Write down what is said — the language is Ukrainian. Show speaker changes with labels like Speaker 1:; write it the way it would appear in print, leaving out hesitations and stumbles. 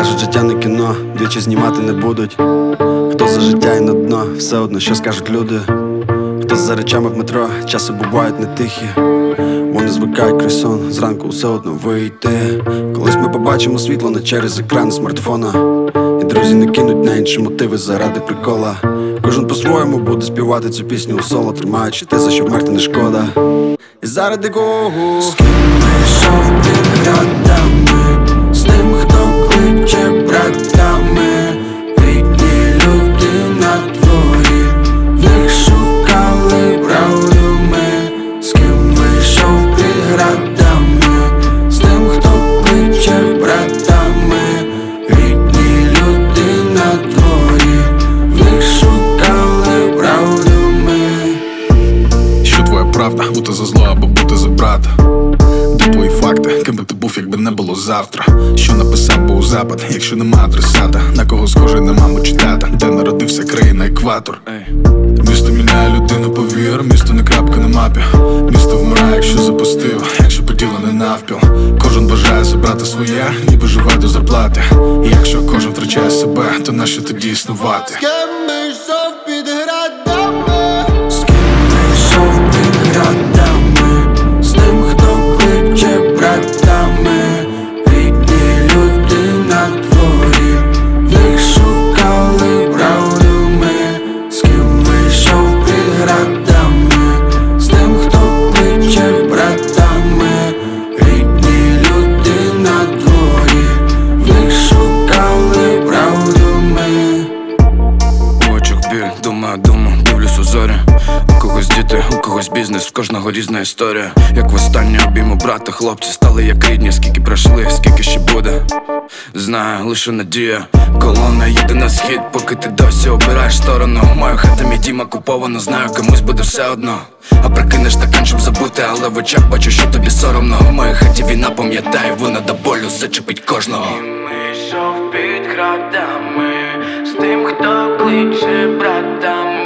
Speaker 1: Кажуть, життя не кіно, двічі знімати не будуть. Хто за життя і на дно, все одно що скажуть люди. Хто за речами в метро, часи бувають не тихі. Вони звикають крізь сон, зранку все одно вийти. Колись ми побачимо світло не через екран смартфона. І друзі не кинуть на інші мотиви заради прикола. Кожен по-своєму буде співати цю пісню у соло, тримаючи те, за що вмерти не шкода. І заради кого?
Speaker 2: З ким вийшов під градами, з тим, хто кличе братами. Рідні люди на дворі, в них шукали правду ми. З ким вийшов під градами, з тим, хто кличе братами. Рідні люди на дворі, в них шукали правду ми.
Speaker 3: Що твоя правда? Бути за зло або бути за брата? Де твої факти? Ким би ти був, якби не було завтра? Що написав би у запад, якщо нема адресата? На кого схожий на маму чи тата? Де народився країна екватор? Місто міняє людину, повір. Місто не крапка на мапі. Місто вмирає, якщо запустив, якщо поділене навпіл. Кожен бажає забрати своє, ніби живе до зарплати. І якщо кожен втрачає себе, то нащо тоді існувати?
Speaker 2: З ким вийшов під градами, з ким вийшов під градами, з тим, хто кличе братами. Рідні люди на дворі, в них шукали правду ми. З ким вийшов під градами, з тим, хто кличе братами. Рідні люди на дворі, в них шукали правду ми.
Speaker 4: У очах біль, думаю, дивлюсь у зорі. У когось діти, у когось бізнес, в кожного різна історія. Як востаннє обійму брата, хлопці стали як рідні. Скільки пройшли, скільки ще буде, знаю, лише надія. Колона їде на схід, поки ти досі обираєш сторону. Моя хата, мій дім окуповано, знаю, комусь буде все одно. А прикинеш стакан, щоб забути, але в очах бачу, що тобі соромно. В моїй хаті війна, пам'ятаю, вона до болю зачепить кожного.
Speaker 2: Ми йшов під градами, з тим, хто кличе братами.